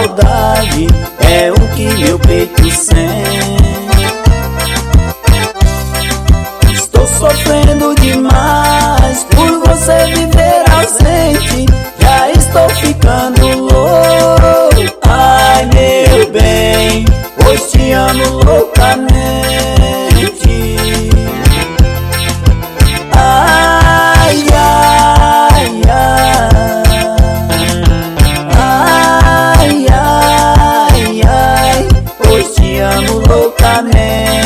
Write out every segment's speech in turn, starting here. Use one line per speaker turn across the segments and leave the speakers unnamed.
saudade é o que meu peito sente. Estou sofrendo demais por você viver ausente. Já estou ficando louco, ai meu bem, pois te amo loucamente. Ai, ai, ai, ai, ai, ai, pois te amo loucamente.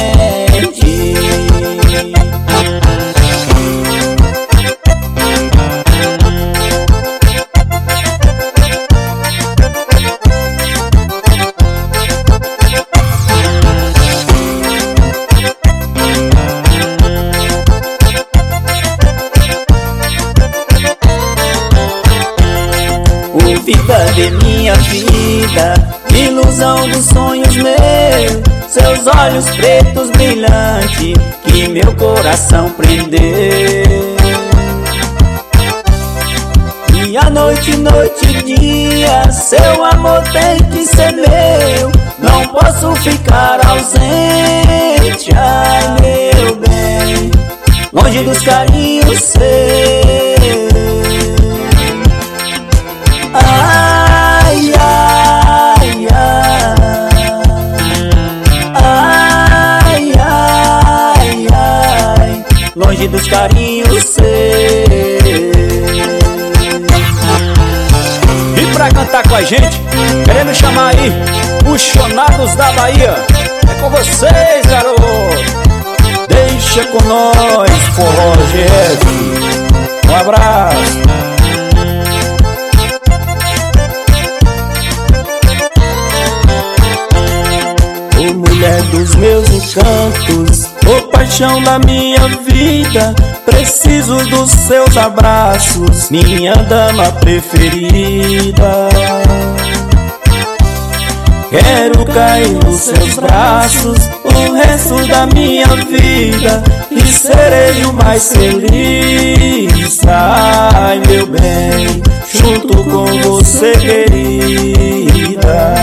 Vida de minha vida, ilusão dos sonhos meus, seus olhos pretos brilhantes que meu coração prendeu. Dia, noite, noite e dia, seu amor tem que ser meu. Não posso ficar ausente, ai meu bem, longe dos carinhos seus. Ai, ai, ai, ai, ai, ai, longe dos carinhos seus.
E pra cantar com a gente, querendo chamar aí os Chonados da Bahia. É com vocês, garoto. Deixa com nós, forró GF. Um abraço.
Ô mulher dos meus encantos, ô paixão da minha vida, preciso dos seus abraços, minha dama preferida. Quero cair nos seus braços o resto da minha vida e serei o mais feliz. Ai meu bem, junto com você, querida.